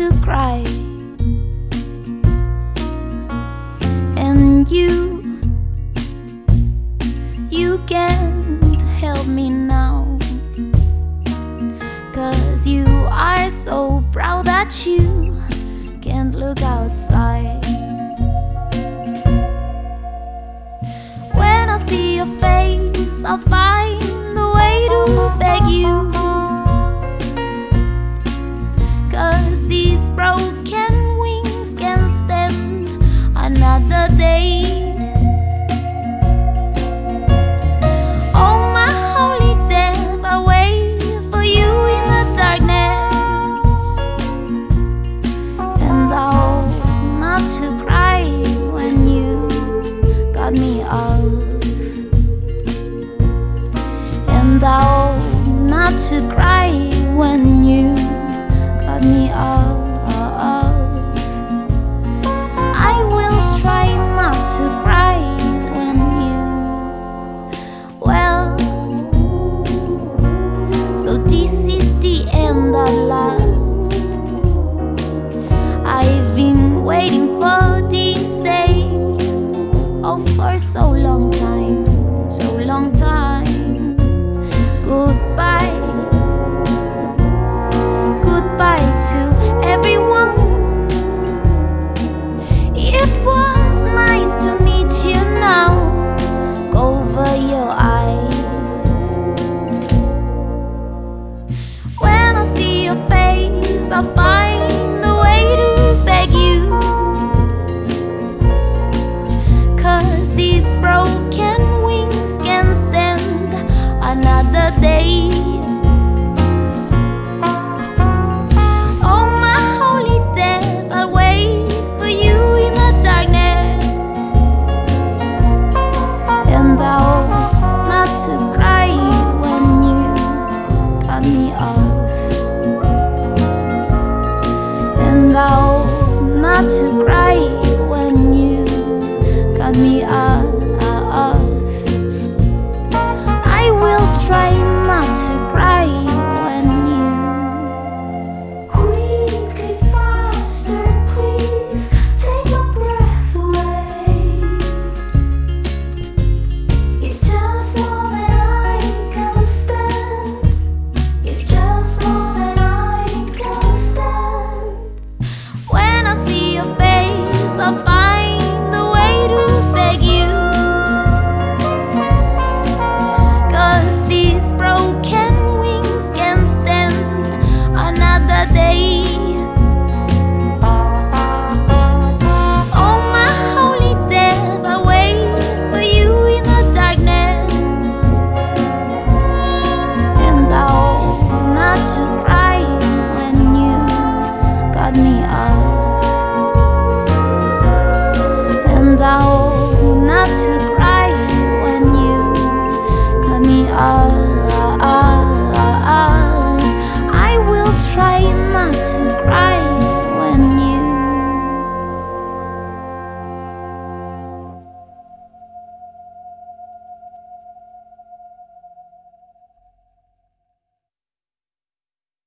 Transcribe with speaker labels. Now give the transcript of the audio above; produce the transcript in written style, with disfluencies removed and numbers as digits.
Speaker 1: to cry. And you can't help me now, 'cause you are so proud that you can't look outside. When I see your face, I'll find a way to beg you, 'cause these broken wings can't stand another day. Oh my holy death, I wait for you in the darkness, and I hope not to cry when you got me off, and I hope not to cry when you cut me off. I will try not to cry when you, well, so this is the end at last. I've been waiting for this day, oh, for so long time, so long time. Goodbye, goodbye to everyone. It was nice to meet you now. Cover your eyes. When I see your face, I'll find a way to beg you, 'cause these broken wings can't stand another day. Oh my holy death, I'll wait for you in the darkness, and I hope not to cry when you cut me off, and I hope not to cry when you cut me off. I will try not to cry when you
Speaker 2: Quickly, faster, please take my breath away. It's just more than I can stand. It's just more than I can stand.
Speaker 1: When I see your face, I'll find a way to beg you, 'cause these broken wings can't stand another day. Oh my holy death, I wait for you in the darkness, and I hope not to cry when you cut me off.